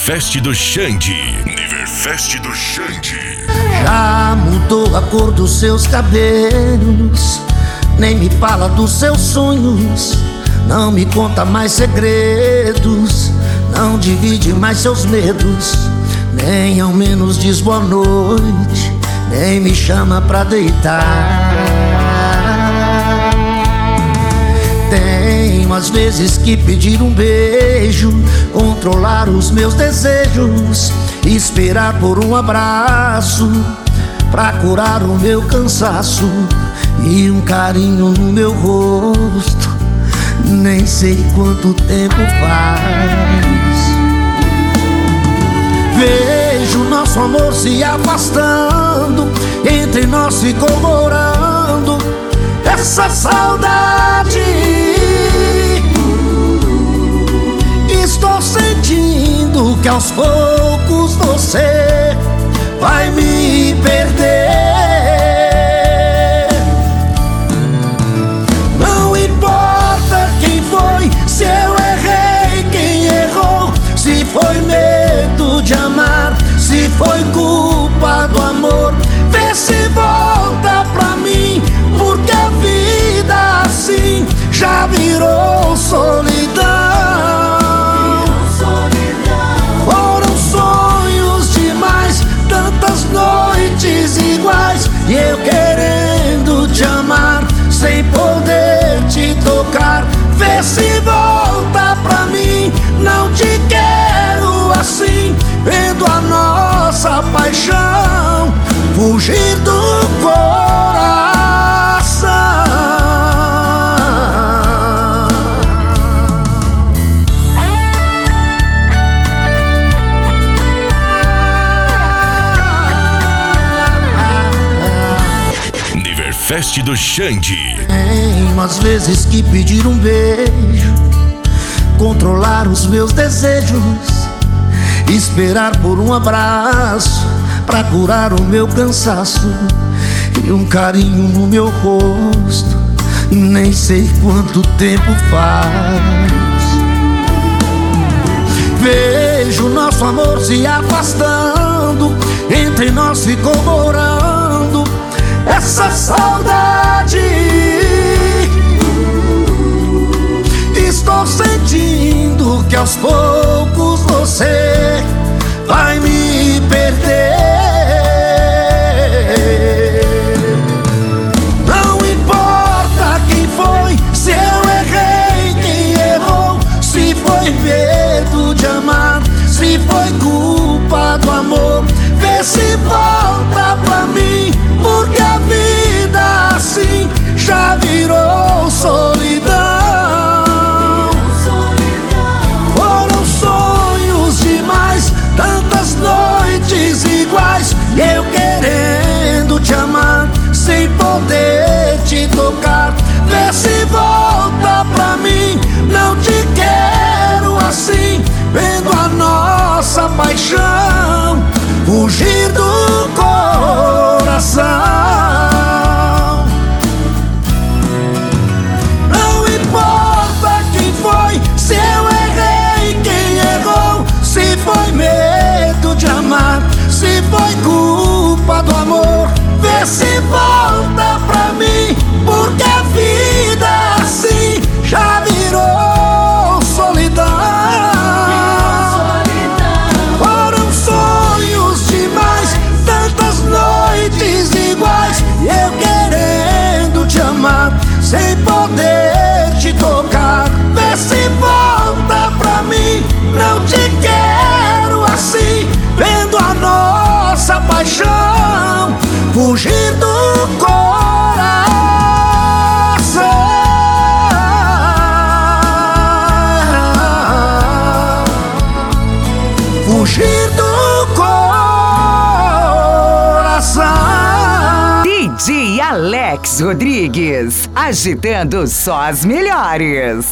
Niverfest do Xande. Niverfest do Xande. Já mudou a cor dos seus cabelos, nem me fala dos seus sonhos, não me conta mais segredos, não divide mais seus medos, nem ao menos diz boa noite, nem me chama pra deitar. Tenho às vezes que pedir um beijo, controlar os meus desejos, esperar por um abraço pra curar o meu cansaço e um carinho no meu rosto. Nem sei quanto tempo faz. Vejo nosso amor se afastando, entre nós ficou morando essa saudade. Estou sentindo que aos poucos você vai me perder. Não importa quem foi, se eu errei, quem errou, se foi medo de amar, se foi culpa do amor. Vê se volta pra mim, porque a vida assim já virou solidão. Foram sonhos demais, tantas noites iguais, e eu querendo te amar sem poder te tocar. Vê se volta pra mim, não te quero assim, vendo a nossa paixão fugir do coração. Niverfest do Xande. Tenho às vezes que pedir um beijo, controlar os meus desejos, esperar por um abraço pra curar o meu cansaço e um carinho no meu rosto. Nem sei quanto tempo faz. Vejo nosso amor se afastando, entre nós ficou morando essa saudade. Estou sentindo que aos poucos você vai me perder. Não importa quem foi, se eu errei, quem errou, se foi medo de amar, se foi culpa do amor. Vê se volta pra mim, porque a vida assim já virou solidão. Foram sonhos demais, tantas noites iguais, eu querendo te amar sem poder te tocar. Vê se volta pra mim, não te quero assim, vendo a nossa paixão fugir do coração. Não importa quem foi, se eu errei, quem errou, se foi medo de amar, se foi culpa do amor. Vê se volta pra mim, porque a vida assim já virou solidão. Foram sonhos demais, tantas noites iguais, e eu querendo te amar sem poder te tocar. Vê se volta pra mim, não te quero assim, vendo a nossa paixão fugir do coração. Fugir do coração. DJ Alex Rodrigues, agitando só as melhores.